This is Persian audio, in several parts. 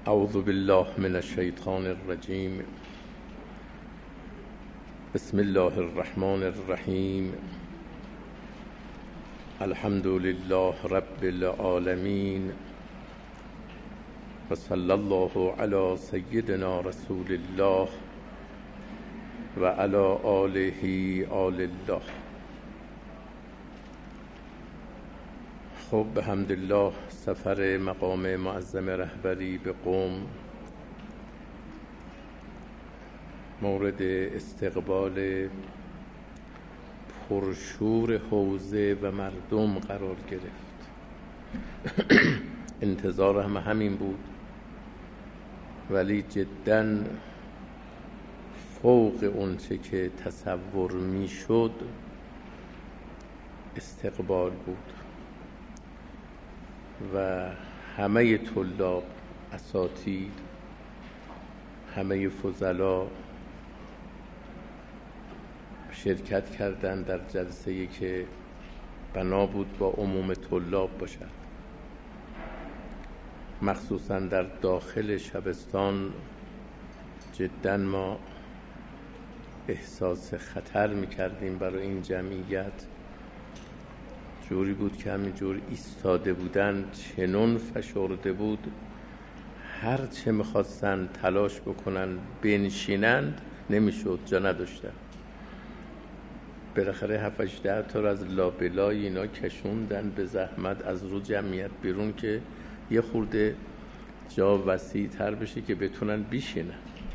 اعوذ بالله من الشیطان الرجیم. بسم الله الرحمن الرحیم. الحمد لله رب العالمین و صلی الله علی سیدنا رسول الله و علی آله آل الله. خب به حمدالله سفر مقام معظم رهبری به قم مورد استقبال پرشور حوزه و مردم قرار گرفت. انتظار همین بود، ولی جداً فوق اون چه که تصور می شد استقبال بود و همه طلاب، اساتید، همه فضلا شرکت کردند در جلسه‌ای که بنا بود با عموم طلاب باشد. مخصوصا در داخل شبستان جدا ما احساس خطر می‌کردیم برای این جمعیت. جوری بود که همینجور ایستاده بودن چنون فشرده بود، هر چه می‌خواستن تلاش بکنن بنشینند نمی‌شد، جا نداشتن. بالاخره 7-8 تا از لابلای اینا کشوندن به زحمت از رو جمعیت بیرون که یه خورده جا وسیع تر بشه که بتونن بشینن.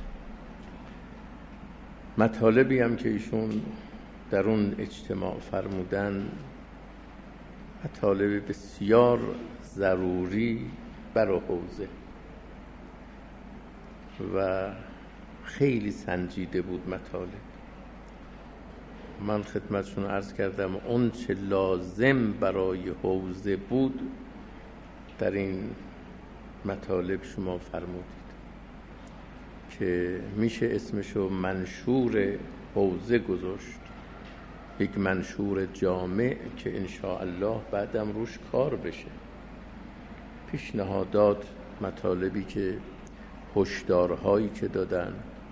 مطالبی هم که ایشون در اون اجتماع فرمودن مطالب بسیار ضروری برای حوزه و خیلی سنجیده بود مطالب. من خدمتشون عرض کردم اون چه لازم برای حوزه بود در این مطالب شما فرمودید که میشه اسمشو منشور حوزه گذاشت، یک منشور جامع که انشاءالله بعدم روش کار بشه. پیشنهادات، مطالبی که هشدارهایی که دادن،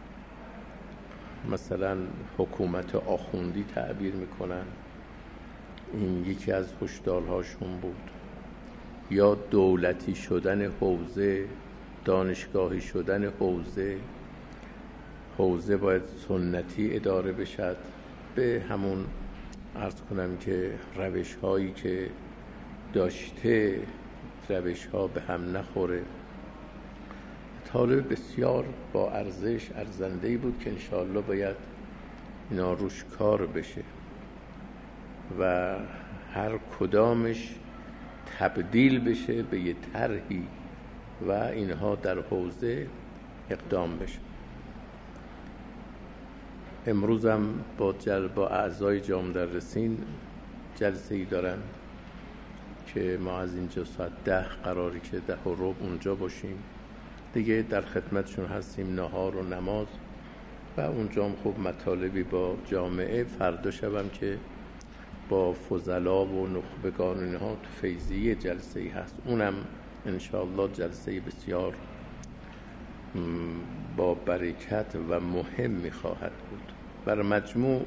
مثلا حکومت آخوندی تعبیر میکنن، این یکی از هشدارهاشون بود، یا دولتی شدن حوزه، دانشگاهی شدن حوزه باید سنتی اداره بشد، به همون عرض کنم که روش هایی که داشته روش ها به هم نخوره. طالب بسیار با ارزش ارزنده‌ای بود که انشاءالله باید اینا روش کار بشه و هر کدامش تبدیل بشه به یه طرحی و اینها در حوزه اقدام بشه. امروز هم با اعضای جامعه مدرسین جلسه‌ای دارن که ما از اینجا ساعت 10 قراری که 10:15 اونجا باشیم دیگه، در خدمتشون هستیم، نهار و نماز و اونجا هم خوب مطالبی با جامعه. فردا شبم که با فضلا و نخبگان اینها تو فیضیه جلسه‌ای هست، اونم انشاءالله جلسه بسیار با برکت و مهمی خواهد بود. بر مجموع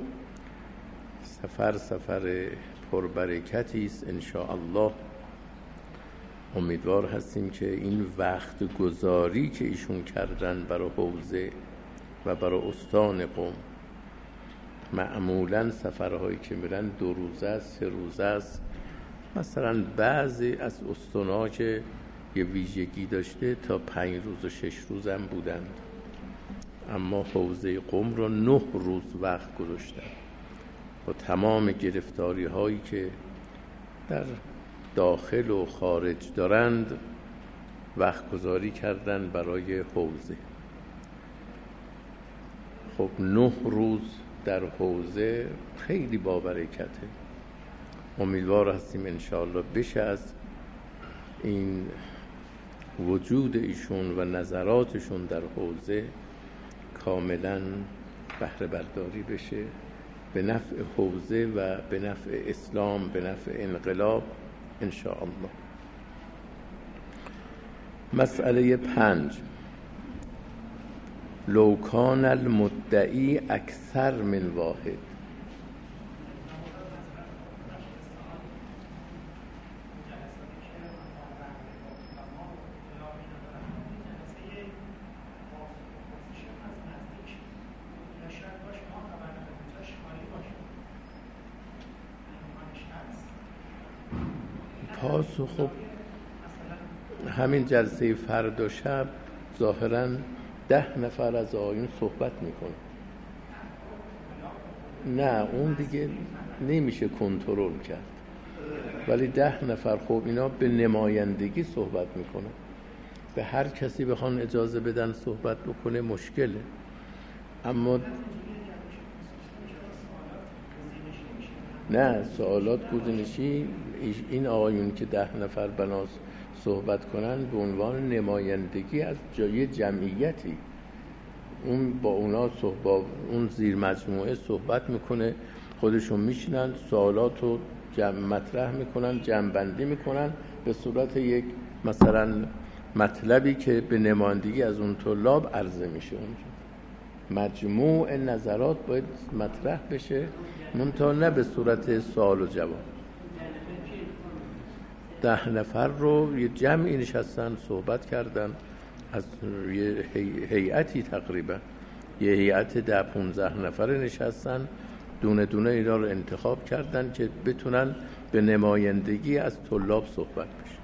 سفر پربرکتی است انشاءالله. امیدوار هستیم که این وقت گذاری که ایشون کردن برای حوزه و برای استان قم، معمولا سفرهایی که میرن 2 روزه است، 3 روزه است، مثلا بعضی از استان‌ها که یه ویژگی داشته تا 5 روز و 6 روز هم بودند، اما حوزه قم رو 9 روز وقت گذاشتن با تمام گرفتاری هایی که در داخل و خارج دارند، وقت گذاری کردن برای حوزه. خب 9 روز در حوزه خیلی بابرکته. امیدوار هستیم انشاءالله بشه از این وجود ایشون و نظراتشون در حوزه کاملا بهره برداری بشه به نفع حوزه و به نفع اسلام، به نفع انقلاب انشاءالله. مسئله 5 لو کان المدعی اکثر من واحد. پاسخ خب همین جلسه فردا شب ظاهراً 10 نفر از آقایون صحبت میکنه. نه اون دیگه نمیشه کنترل کرد، ولی 10 نفر خب اینا به نمایندگی صحبت میکنه. به هر کسی بخوان اجازه بدن صحبت بکنه مشکله. اما نه سوالات گزینشی این آقایون که 10 نفر بناس صحبت کنن به عنوان نمایندگی از جای جمعیتی، اون با اونا با اون زیر مجموعه صحبت میکنه، خودشون میشینن سوالات رو مطرح میکنن، جمع‌بندی میکنن به صورت یک مثلا مطلبی که به نمایندگی از اون طلاب عرضه میشه. اونجا مجموع نظرات باید مطرح بشه، منتها نه به صورت سوال و جواب. 10 نفر رو یه جمعی نشستن صحبت کردن از یه هیئتی، تقریبا یه هیئت 10-15 نفره نشستن، دونه دونه اینا رو انتخاب کردن که بتونن به نمایندگی از طلاب صحبت بشه.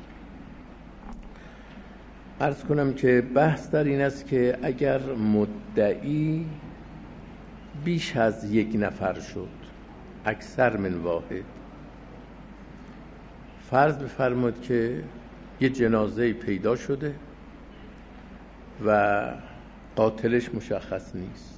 عرض کنم که بحث در این است که اگر مدعی بیش از 1 نفر شد، اکثر من واحد، فرض بفرمایید که یه جنازه پیدا شده و قاتلش مشخص نیست.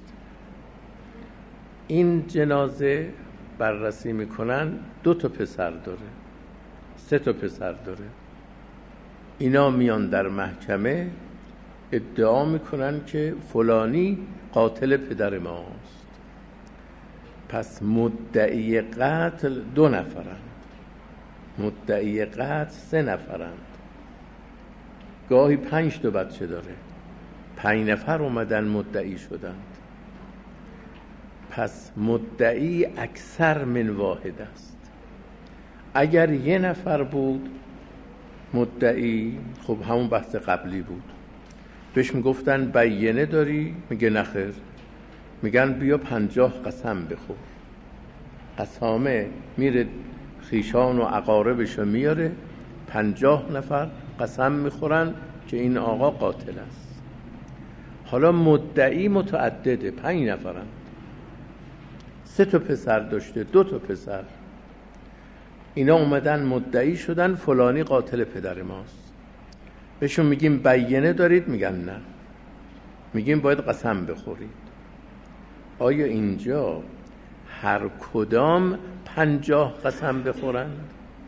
این جنازه بررسی میکنن 2 تا پسر داره، 3 تا پسر داره. اینا میان در محکمه ادعا میکنن که فلانی قاتل پدر ماست. پس مدعی قتل 2 نفرند، مدعی قتل 3 نفرند، گاهی 5 تا بچه داره، 5 نفر اومدن مدعی شدند. پس مدعی اکثر من واحد است. اگر 1 نفر بود مدعی، خب همون بحث قبلی بود، بهش میگفتن بینه داری؟ میگه نخیر. میگن بیا 50 قسم بخور. قسامه میره خیشان و اقاربشو میاره، 50 نفر قسم میخورن که این آقا قاتل است. حالا مدعی متعدده، 5 نفرن، 3 تا پسر داشته، 2 تا پسر. اینا اومدن مدعی شدن فلانی قاتل پدر ماست. بهشون میگیم بینه دارید؟ میگن نه. میگیم باید قسم بخورید. آیا اینجا هر کدام 50 قسم بخورند؟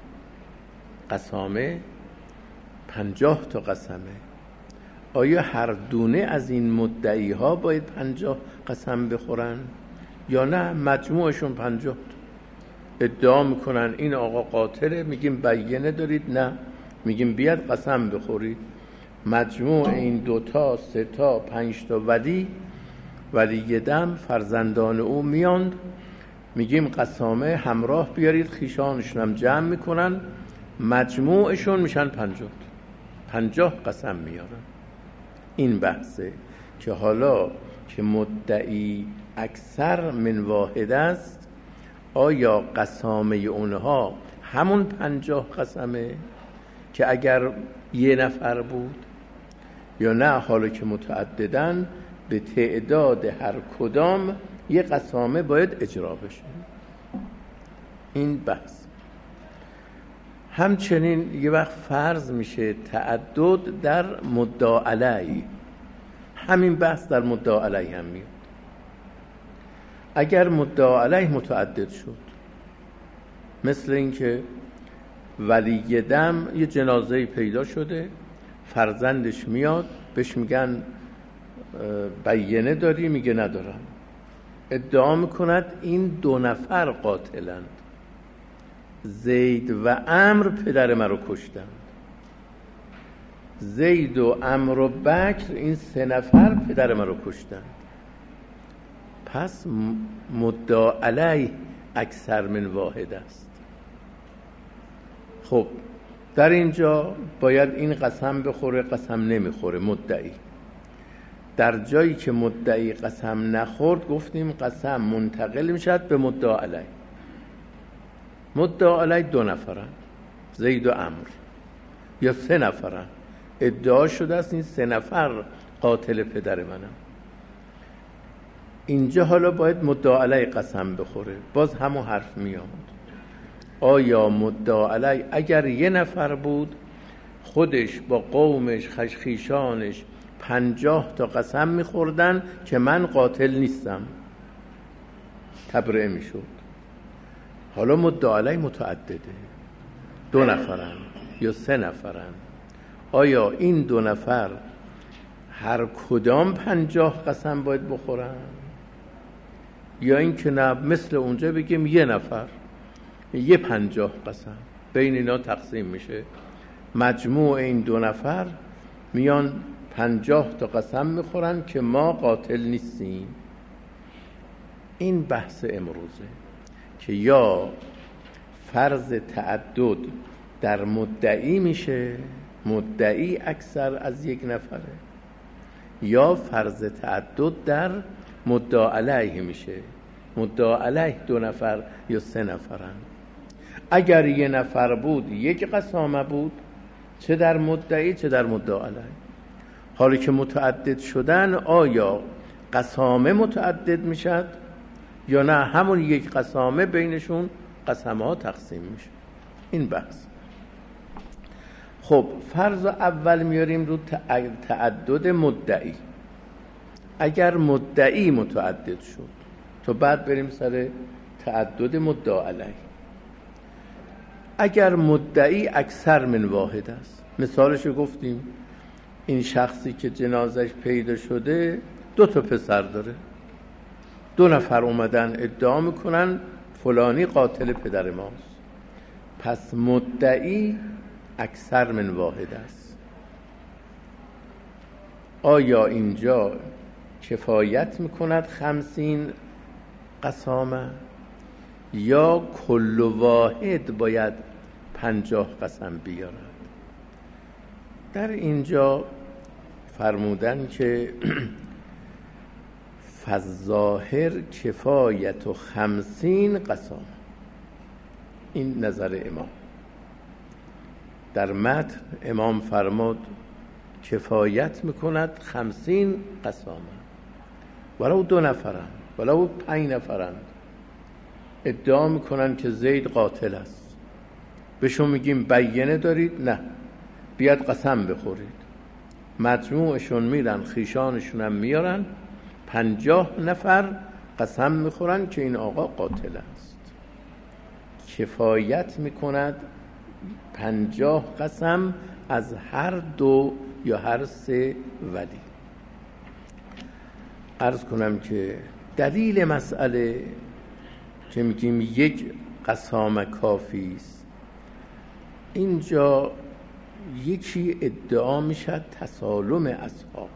قسامه 50 تا قسمه. آیا هر دونه از این مدعی ها باید 50 قسم بخورن یا نه مجموعشون 50 تا؟ ادعا میکنن این آقا قاتله، میگیم بینه دارید؟ نه. میگیم بیاد قسم بخورید. مجموع این 2 تا 3 تا 5 تا ولی دم فرزندان او میاند، میگیم قسامه همراه بیارید، خیشانشون هم جمع میکنن، مجموعشون میشن 50 قسم میارن. این بحثه که حالا که مدعی اکثر من واحد است، آیا قسامه اونها همون 50 قسمه که اگر 1 نفر بود، یا نه حالا که متعددن به تعداد هر کدام 1 قسامه باید اجرا بشه؟ این بحث. همچنین یه وقت فرض میشه تعدد در مدعا علیه. همین بحث در مدعا علیه هم میاد. اگر مدعا علیه متعدد شد، مثل این که ولی دم یه جنازه پیدا شده، فرزندش میاد بهش میگن بینه داری؟ میگه ندارم. ادعا میکند این 2 نفر قاتلند، زید و عمرو پدر من رو کشتند. زید و عمرو و بکر این 3 نفر پدر من رو کشتند. پس مدعا علیه اکثر من واحد است. خب در اینجا باید این قسم بخوره، قسم نمیخوره مدعی. در جایی که مدعی قسم نخورد گفتیم قسم منتقل میشد به مدعا علیه. مدعا علیه 2 نفرن، زید و عمرو، یا 3 نفرن. ادعا شده است این 3 نفر قاتل پدر منم. اینجا حالا باید مدعا علیه قسم بخوره. باز همون حرف میاد. آیا مدعا علیه اگر 1 نفر بود خودش با قومش خشخیشانش 50 تا قسم میخوردن که من قاتل نیستم، تبرئه میشد. حالا مدعا علیه متعدده، 2 نفرن یا 3 نفرن. آیا این 2 نفر هر کدام 50 قسم باید بخورن، یا این که نه مثل اونجا بگیم 1 نفر یه 50 قسم بین اینا تقسیم میشه، مجموع این 2 نفر میان 50 تا قسم میخورن که ما قاتل نیستیم. این بحث امروزه که یا فرض تعدد در مدعی میشه، مدعی اکثر از 1 نفره، یا فرض تعدد در مدعا علیه میشه، مدعا علیه 2 نفر یا 3 نفرن. اگر 1 نفر بود 1 قسامه بود، چه در مدعی چه در مدعا علیه. حالی که متعدد شدن آیا قسامه متعدد میشد یا نه همون 1 قسامه بینشون قسمه ها تقسیم میشه. این بحث. خب فرض اول میاریم رو تعدد مدعی. اگر مدعی متعدد شد تو بعد بریم سر تعدد مدعا علیه. اگر مدعی اکثر من واحد است، مثالش گفتیم این شخصی که جنازش پیدا شده 2 تا پسر داره، 2 نفر اومدن ادعا میکنن فلانی قاتل پدر ماست. پس مدعی اکثر من واحد است. آیا اینجا کفایت میکند 50 قسامه یا کل واحد باید 50 قسم بیارد؟ در اینجا فرمودن که فالظاهر کفایت و 50 قسامه. این نظر امام. در متن امام فرمود کفایت میکند 50 قسامه، ولو 2 نفرند ولو 5 نفرند ادعا میکنن که زید قاتل است. بهشون میگیم بینه دارید؟ نه، بیاد قسم بخورید. مجموعشون میرن خیشانشون هم میارن 50 نفر قسم میخورن که این آقا قاتل است. کفایت میکند 50 قسم از هر 2 یا هر 3 ولی. عرض کنم که دلیل مسئله که میگیم 1 قسامه کافی است، اینجا یکی ادعا میشد تسالم اصحاب،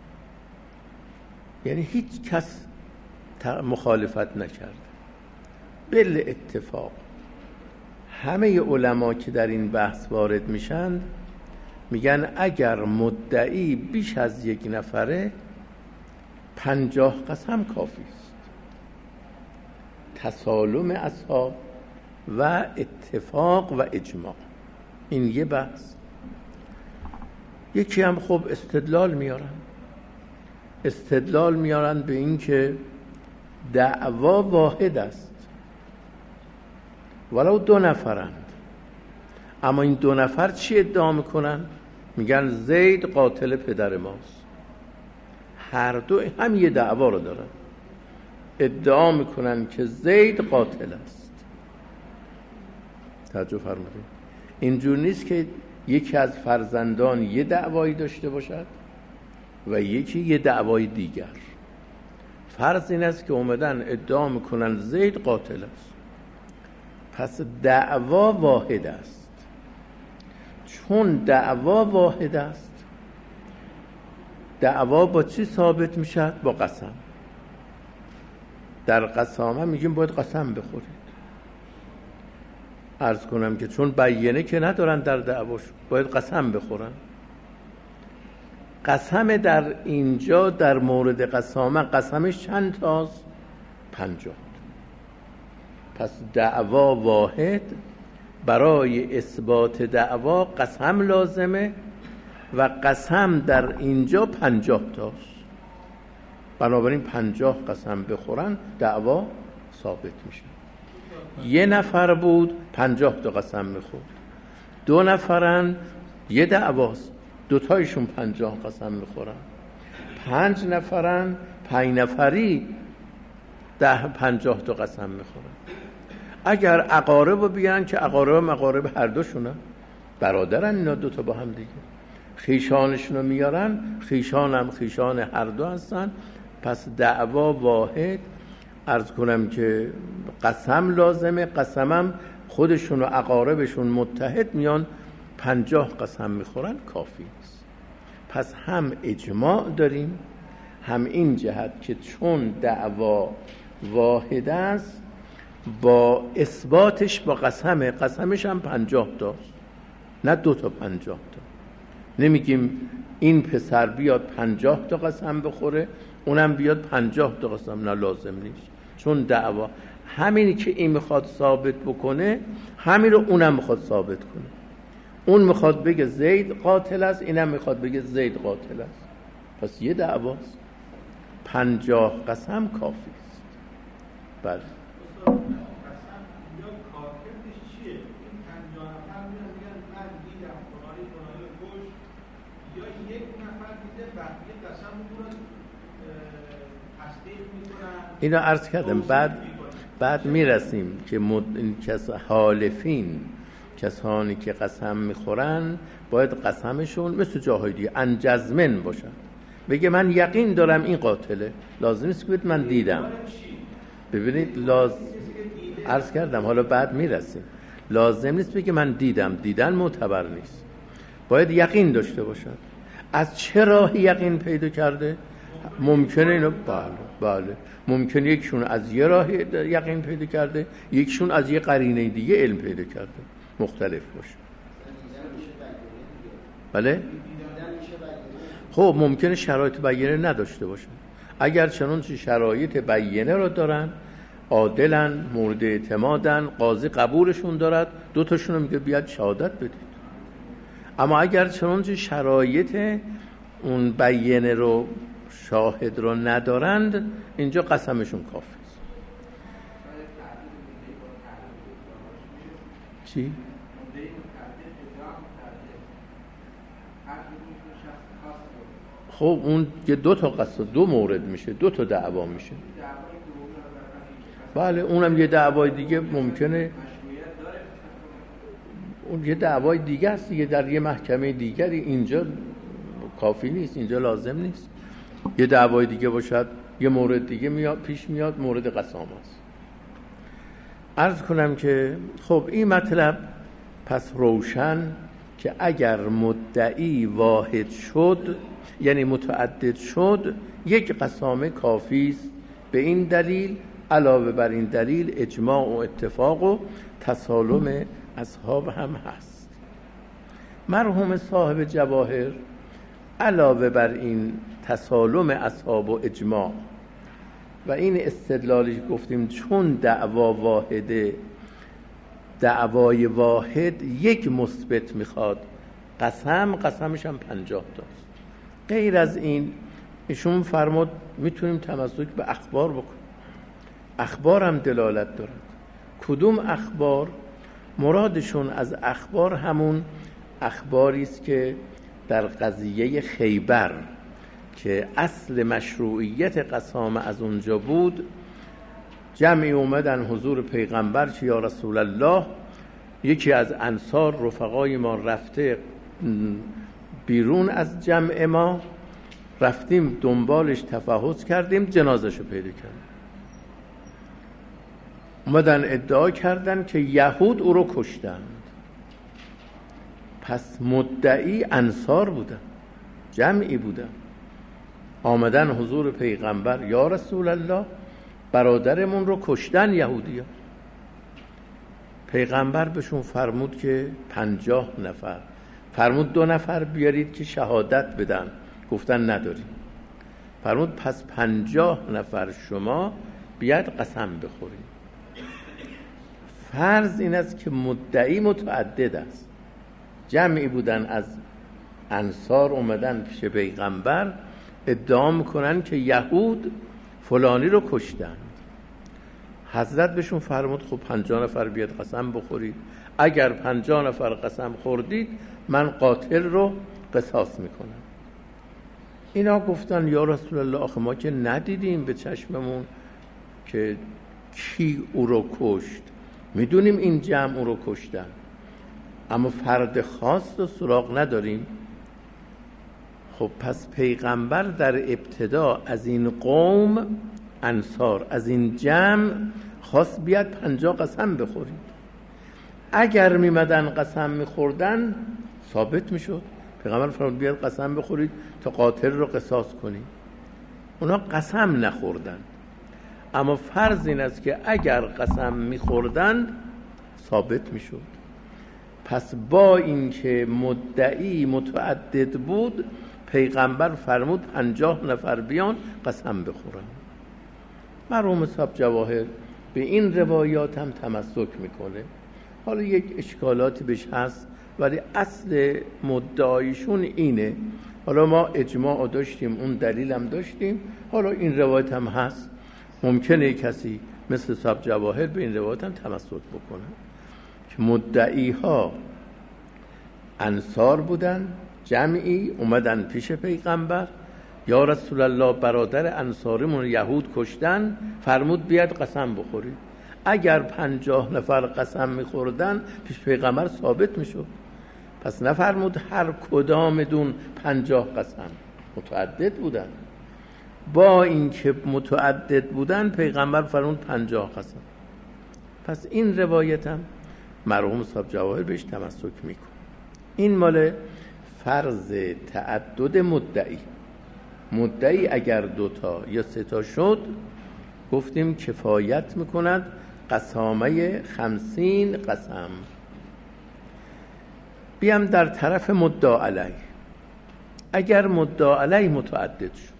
یعنی هیچ کس مخالفت نکرد بل اتفاق. همه علما که در این بحث وارد میشن میگن اگر مدعی بیش از 1 نفره 50 قسم کافی است. تسالم اصحاب و اتفاق و اجماع، این یه بحث. یکی هم خب استدلال میارن به این که دعوا واحد است ولو 2 نفرند. اما این 2 نفر چی ادعا میکنن؟ میگن زید قاتل پدر ماست. هر 2 هم یه دعوا رو دارن، ادعا میکنن که زید قاتل است. توجه فرمودید؟ اینجور نیست که یکی از فرزندان یه دعوایی داشته باشد و یکی یه دعوای دیگر. فرض این است که اومدن ادعا میکنن زید قاتل است، پس دعوا واحد است. چون دعوا واحد است دعوا با چی ثابت میشه؟ با قسم. در قسامه میگیم باید قسم بخورید. عرض کنم که چون بیینه که ندارن در دعواش، باید قسم بخورن. قسم در اینجا در مورد قسامه قسمش چند تاست؟ 50. پس دعوا واحد، برای اثبات دعوا قسم لازمه و قسم در اینجا 50 تاست. بنابراین 50 قسم بخورن دعوا ثابت میشه. یه نفر بود 50 تا قسم میخورد، 2 نفرن یه دعواست، 2 تایشون 50 قسم میخورن. 5 نفرن 5 نفری 50 تا قسم میخورن. اگر اقارب رو بیان که اقارب هر دوشونه برادرن، اینا 2 تا با هم دیگه، خیشانشون رو میارن، خیشان هم خیشان هر دو هستن، پس دعوا واحد. عرض کنم که قسم لازمه، قسمم خودشون و اقاربشون متحد میان 50 قسم میخورن، کافی است. پس هم اجماع داریم، هم این جهت که چون دعوا واحد است با اثباتش با قسمش هم 50 تاست، نه 2 تا 50 تا. نمیگیم این پسر بیاد 50 تا قسم بخوره اونم بیاد 50 تا قسم، نه لازم نیست. چون دعوا همینی که این میخواد ثابت بکنه همین رو اونم میخواد ثابت کنه. اون میخواد بگه زید قاتل است، اینم میخواد بگه زید قاتل است. پس یه دعواست، 50 قسم کافی است. بله. اینا عرض کردم بعد میرسیم که حالفین، کسانی که قسم میخورن باید قسمشون مثل جاهای دیگه انجزمن باشن، بگه من یقین دارم این قاتله، لازم نیست که من دیدم. ببینید عرض کردم حالا بعد میرسیم، لازم نیست بگه من دیدن معتبر نیست، باید یقین داشته باشن. از چه راهی یقین پیدا کرده؟ ممکنه اینو بله ممکنه یکشون از یه راه یقین پیدا کرده، یکشون از یه قرینه دیگه علم پیدا کرده، مختلف باشه. بله خب ممکنه شرایط بیینه نداشته باشن. اگر چنانچه شرایط بیینه رو دارن، عادلن، مورد اعتمادن، قاضی قبولشون دارد، 2 تاشون رو میگه بیاد شهادت بدید. اما اگر چنانچه شرایط اون بیینه رو، شاهد رو ندارند، اینجا قسمشون کافی است. چی؟ خب اون یه 2 تا قسم، 2 مورد میشه، 2 تا دعوا میشه. بله اونم یه دعوای دیگه ممکنه، اون یه دعوای دیگه است دیگه در یه محکمه دیگری، اینجا کافی نیست، اینجا لازم نیست. یه دعوای دیگه باشد، یه مورد دیگه پیش میاد، مورد قسامه است. عرض کنم که خب این مطلب پس روشن که اگر مدعی واحد شد، یعنی متعدد شد، یک قسامه کافی است. به این دلیل، علاوه بر این دلیل، اجماع و اتفاق و تسالم اصحاب هم هست. مرحوم صاحب جواهر علاوه بر این تسالم اصحاب و اجماع و این استدلالی گفتیم چون دعوا واحده، دعوای واحد یک مثبت میخواد، قسمش هم 50 تاست. غیر از این ایشون فرمود میتونیم تمسک به اخبار بکنیم. اخبار هم دلالت دارد. کدوم اخبار؟ مرادشون از اخبار همون اخباری است که در قضیه خیبر که اصل مشروعیت قسامه از اونجا بود، جمعی اومدن حضور پیغمبر که یا رسول الله، یکی از انصار رفقای ما رفته بیرون از جمع ما، رفتیم دنبالش تفحص کردیم، جنازه‌شو پیدا کردیم. اومدن ادعا کردن که یهود او رو کشتند. پس مدعی انصار بودن، جمعی بودن. آمدن حضور پیغمبر، یا رسول الله برادرمون رو کشتن یهودی‌ها. پیغمبر بهشون فرمود که 50 نفر، فرمود 2 نفر بیارید که شهادت بدن، گفتن نداریم. فرمود پس 50 نفر شما بیاد قسم بخورید. فرض این است که مدعی متعدد است. جمعی بودن از انصار اومدن پیش پیغمبر ادعا میکنن که یهود فلانی رو کشتن. حضرت بهشون فرمود خب 50 نفر بیاد قسم بخورید. اگر 50 نفر قسم خوردید من قاتل رو قصاص میکنم. اینا گفتن یا رسول الله آخه ما که ندیدیم به چشممون که کی او رو کشت، میدونیم این جمع او رو کشتن اما فرد خاص رو سراغ نداریم. خب پس پیغمبر در ابتدا از این قوم انصار، از این جمع خواست بیاد 50 قسم بخورید. اگر میمدن قسم میخوردن ثابت میشد. پیغمبر فرمود بیاد قسم بخورید تا قاتل رو قصاص کنید. اونا قسم نخوردن اما فرض این است که اگر قسم میخوردن ثابت میشد. پس با اینکه مدعی متعدد بود پیغمبر فرمود 50 نفر بیان قسم بخورن. مرحوم صاحب جواهر به این روایات هم تمسک میکنه. حالا یک اشکالاتی بهش هست ولی اصل مدعایشون اینه. حالا ما اجماع داشتیم، اون دلیل هم داشتیم، حالا این روایت هم هست. ممکنه کسی مثل صاحب جواهر به این روایت هم تمسک بکنه که مدعی ها انصار بودن، جمعی اومدن پیش پیغمبر، یا رسول الله برادر انصاریمون یهود کشتن، فرمود بیاد قسم بخورید. اگر 50 نفر قسم میخوردن پیش پیغمبر ثابت میشد. پس نفرمود هر کدام دون 50 قسم، متعدد بودن. با اینکه متعدد بودن پیغمبر فرمود 50 قسم. پس این روایت هم مرحوم صاحب جواهر بهش تمسک میکنه. این مال فرض تعدد مدعی. مدعی اگر 2 تا یا 3 تا شد گفتیم کفایت میکند قسامه 50 قسم. بیام در طرف مدعا علیه. اگر مدعا علیه متعدد شد،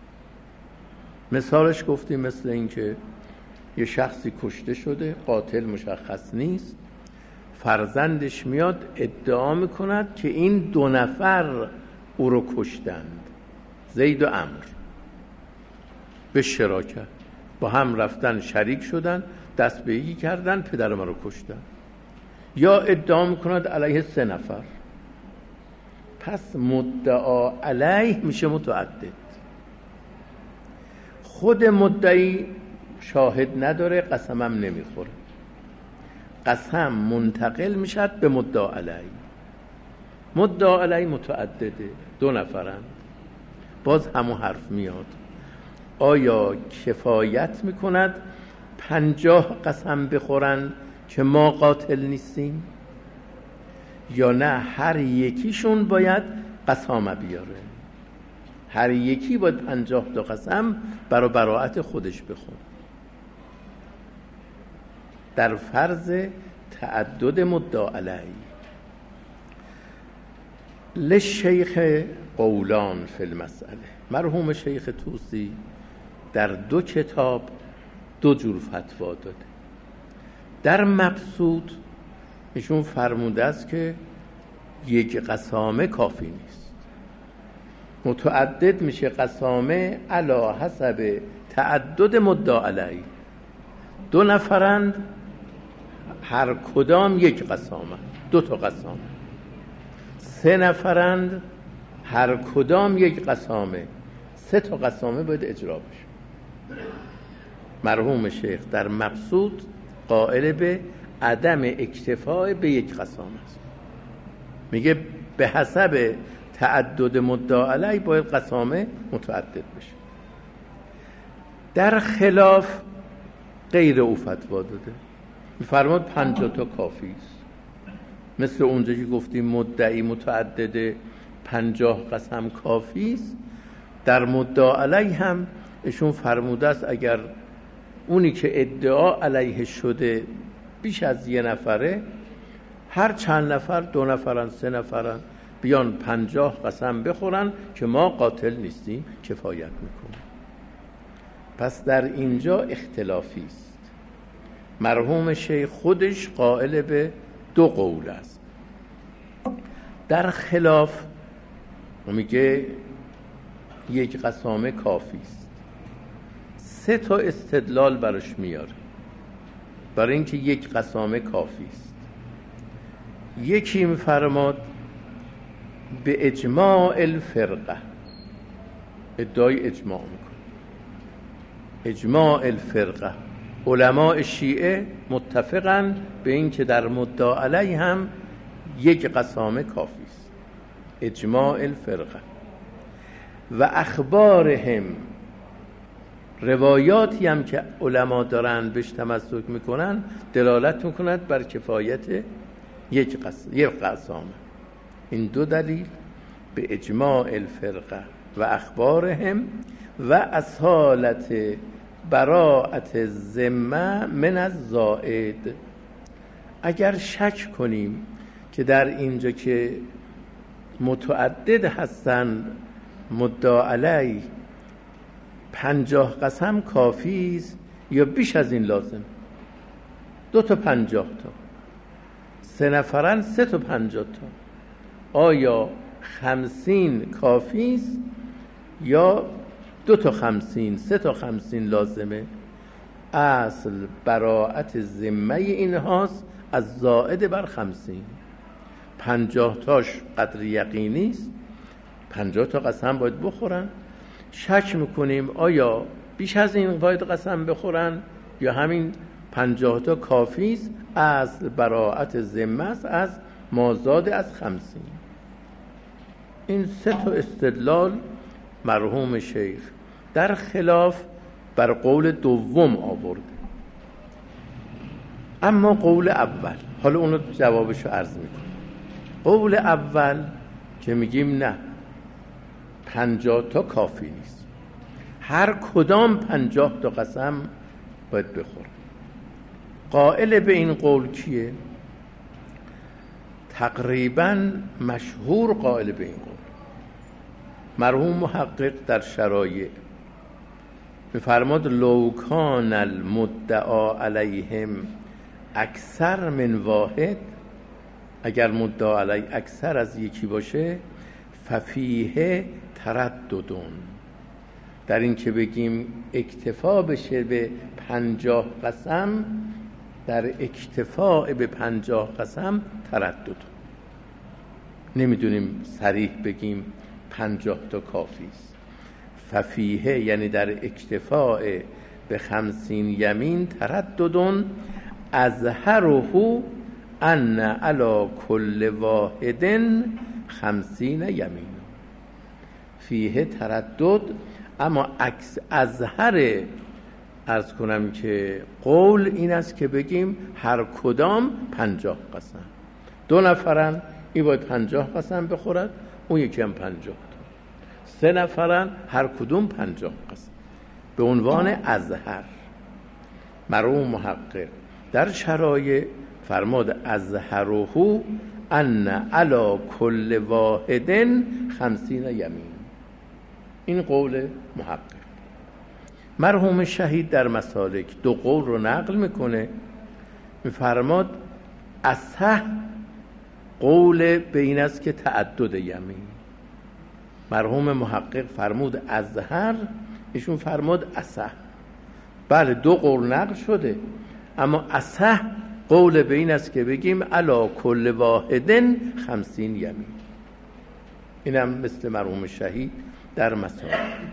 مثالش گفتیم مثل این که یه شخصی کشته شده، قاتل مشخص نیست، فرزندش میاد ادعا میکند که این 2 نفر او رو کشتند، زید و عمرو به شراکت با هم رفتن شریک شدن، دست به یکی کردن، پدر ما رو کشتن. یا ادعا میکند علیه 3 نفر. پس مدعا علیه میشه متعدد. خود مدعی شاهد نداره، قسمم نمیخوره، قسم منتقل میشد به مدعا علیه. مدعا علیه متعدده، 2 نفرند، باز همون حرف میاد. آیا کفایت میکند 50 قسم بخورن که ما قاتل نیستیم، یا نه هر یکیشون باید قسامه بیاره؟ هر یکی باید 50 تا قسم برای براءت خودش بخون. در فرض تعدد مدعا علیه لشیخ قولان فی المسئله. مرحوم شیخ طوسی در 2 کتاب 2 جور فتوا داده. در مبسوط ایشون فرموده است که 1 قسامه کافی نیست، متعدد میشه قسامه علی حسب تعدد مدعا علیه. 2 نفرند، هر کدام 1 قسامه، 2 تا قسامه. 3 نفرند، هر کدام 1 قسامه، 3 تا قسامه باید اجرا بشه. مرحوم شیخ در مبسوط قائل به عدم اکتفاء به 1 قسامه است. میگه به حسب تعدد مدعا علیه باید قسامه متعدد بشه. در خلاف غیر او فتوا داده، میفرماد 50 تا کافی است. مثل اونجا که گفتیم مدعی متعدد 50 قسم کافی است، در مدعا علیه هم ایشون فرموده است اگر اونی که ادعا علیه شده بیش از یه نفره، هر چند نفر، 2 نفرن 3 نفرن، بیان 50 قسم بخورن که ما قاتل نیستیم، کفایت میکنه. پس در اینجا اختلافی است. مرحوم شیخ خودش قائل به 2 قول است. در خلاف میگه 1 قسامه کافی است. 3 تا استدلال براش میاره برای اینکه 1 قسامه کافی است. یکی میفرماد به اجماع الفرقه، ادعای اجماع میکنه. اجماع الفرقه، علماء شیعه متفقن به این که در مدعا علیه هم 1 قسامه کافی است. اجماع الفرقه. و اخبارهم، روایاتی هم که علما دارن بهش تمسک میکنن دلالت میکند بر کفایت 1 قسامه. این 2 دلیل به اجماع الفرقه و اخبارهم و اصالت براءت ذمه من الزائد. اگر شک کنیم که در اینجا که متعدد هستند مدعا علیه 50 قسم کافی است یا بیش از این لازم، 2 تا 50 تا، 3 نفرن 3 تا 50 تا، آیا 50 کافی است یا 2 تا 50 3 تا 50 لازمه؟ اصل براءت ذمه اینهاست از زائد بر 50. 50 تاش قدر یقینی است، 50 تا قسم باید بخورن. شک میکنیم آیا بیش از این باید قسم بخورن یا همین 50 تا کافی است. اصل براءت ذمه است از مازاد از 50. این 3 تا استدلال مرحوم شیخ در خلاف بر قول دوم آورده. اما قول اول، حالا اونو جوابشو عرض میکنم. قول اول که میگیم نه 50 تا کافی نیست، هر کدام 50 تا قسم باید بخوره. قائل به این قول کیه؟ تقریبا مشهور قائل به این قول مرحوم محقق در شرایع می‌فرماد لو کان المدعا علیهم اکثر من واحد، اگر مدعا علی اکثر از یکی باشه، ففیه ترددون، در این که بگیم اکتفا بشه به 50 قسم، در اکتفاء به 50 قسم تردد، نمیدونیم صریح بگیم 50 تا کافی است. ففیه یعنی در اکتفاء به 50 یمین ترددون اظهره ان علی کل واحد 50 یمین. فیه تردد، اما اظهر عرض کنم که قول این است که بگیم هر کدام 50 قسم. 2 نفرن این باید 50 قسم بخورد، اون یکی هم 50 تا. 3 نفرن هر کدوم 50 قسم. به عنوان اظهر مرحوم محقق در شرایع فرماد اظهره ان علی کل واحد 50 یمین. این قول محقق. مرحوم شهید در مسالک 2 قول رو نقل میکنه، میفرماد اصح قول به این است که تعدد یمین. مرحوم محقق فرمود اظهر، ایشون فرمود اصح. بله 2 قول نقل شده، اما اصح قول به این است که بگیم علی کل واحد 50 یمین. اینم مثل مرحوم شهید در مسائل.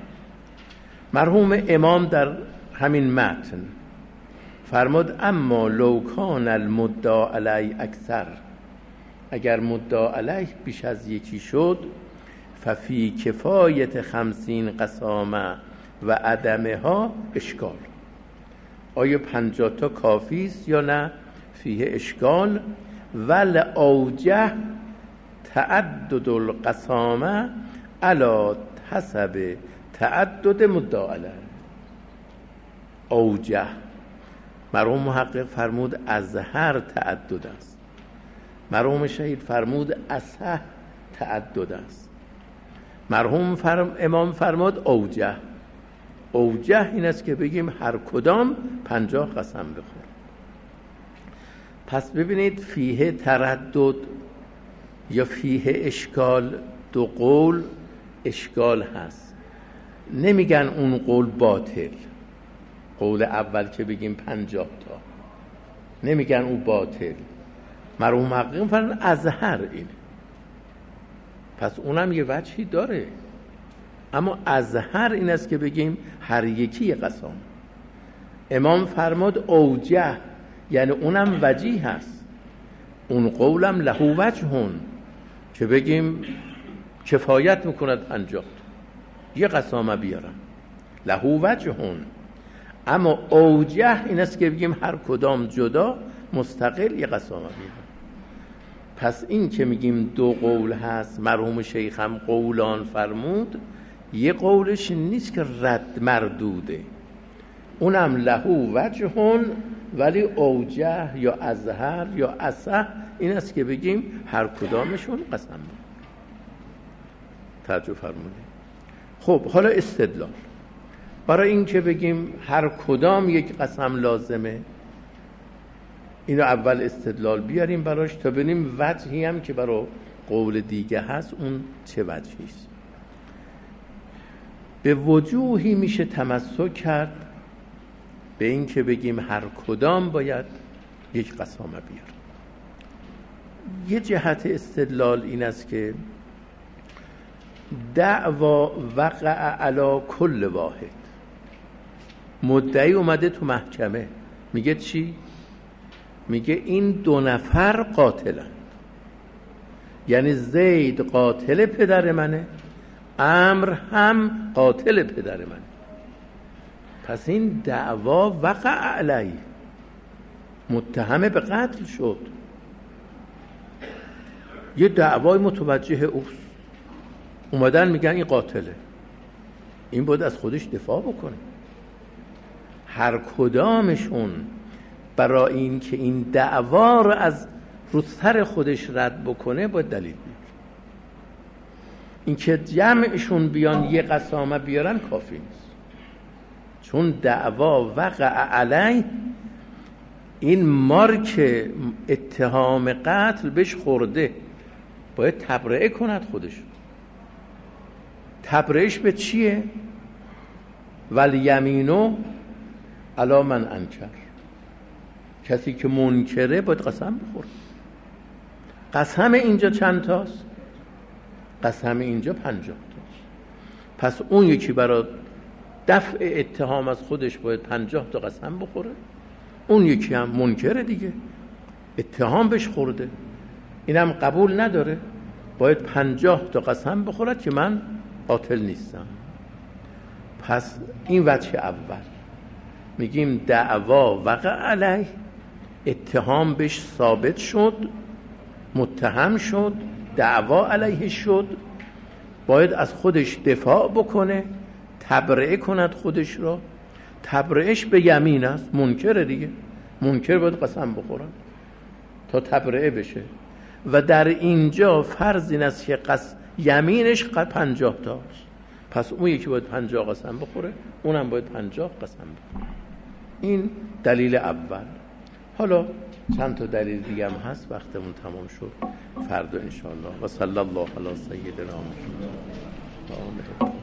مرحوم امام در همین متن فرمود اما لو کان المدعا علی اکثر، اگر مدعا علیه بیش از یکی شد، ففی کفایت 50 قسامه و عدمها اشکال. آیا 50 تا کافی است یا نه؟ فیه اشکال. ول اوجه تعدد القسامه علی حسب تعدد مدعا علیه. اوجه، مرحوم محقق فرمود ازهر تعدد است، مرحوم شهید فرمود اصح تعدد است، مرحوم امام فرمود اوجه. اوجه این است که بگیم هر کدام 50 قسم بخور. پس ببینید فیه تردد یا فیه اشکال، دو قول اشکال هست. نمیگن اون قول باطل، قول اول که بگیم 50 تا نمیگن اون باطل. مرحوم محقق فرمودن ازهر اینه، پس اونم یه وجهی داره، اما ازهر این است که بگیم هر یکی یه قسم. امام فرمود اوجه، یعنی اونم وجیه هست، اون قولم له وجهون که بگیم کفایت میکند 50 یه قسامه بیارم، له وجهون. اما اوجه این است که بگیم هر کدام جدا مستقل یه قسامه بیارم. پس این که میگیم دو قول هست، مرحوم شیخ هم قولان فرمود، یه قولش نیست که رد مردوده، اونم له وجهون، ولی اوجه یا ازهر یا اصح این است که بگیم هر کدامشون قسم بود. توجه فرمودید. خب حالا استدلال برای این که بگیم هر کدام یک قسم لازمه، اینو اول استدلال بیاریم براش تا ببینیم وجهی هم که برای قول دیگه هست اون چه وجهیست. به وجوهی میشه تمسک کرد به این که بگیم هر کدام باید یک قسامه بیار. یه جهت استدلال این است که دعوا وقع علی کل واحد، مدعی اومده تو محکمه میگه چی؟ میگه این 2 نفر قاتلن، یعنی زید قاتل پدر منه، عمرو هم قاتل پدر منه. پس این دعوا وقع علیه، متهم به قتل شد، یه دعوای متوجه اوست، اومدن میگن این قاتله، این باید از خودش دفاع بکنه. هر کدامشون برای این که این دعوا رو از رو سر خودش رد بکنه باید دلیل بیاره. این که جمعشون بیان یه قسامه بیارن کافی نیست، چون دعوا وقع علی این مارک اتهام قتل بهش خورده، باید تبرئه کند خودش. تبرئهش به چیه؟ والیمینو علی من انکر، کسی که منکره باید قسم بخوره. قسم اینجا چند تاست؟ قسم اینجا 50 تاست. پس اون یکی برای دفع اتهام از خودش باید 50 تا قسم بخوره، اون یکی هم منکره دیگه، اتهام بهش خورده، اینم قبول نداره، باید 50 تا قسم بخورد که من قاتل نیستم. پس این وجه اول، میگیم دعوا وقع علیه، اتهام بهش ثابت شد، متهم شد، دعوا علیه شد، باید از خودش دفاع بکنه، تبرئه کند خودش را. تبرئهش به یمین است، منکر دیگه، منکر باید قسم بخورن تا تبرئه بشه. و در اینجا فرض این است که یمینش 50 تاست، پس اون یکی باید 50 قسم بخوره، اونم باید 50 قسم بخوره. این دلیل اول. حالا چند تا دلیل دیگه هم هست، وقتمون تمام شد، فردا انشاءالله. و صلی الله علی سیدنا محمد.